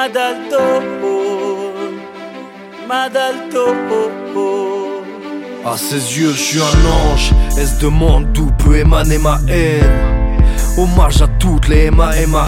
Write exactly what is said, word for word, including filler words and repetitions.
Madalto, Madalto. À ses yeux je suis un ange, elle se demande d'où peut émaner ma haine. Hommage à toutes les M A M A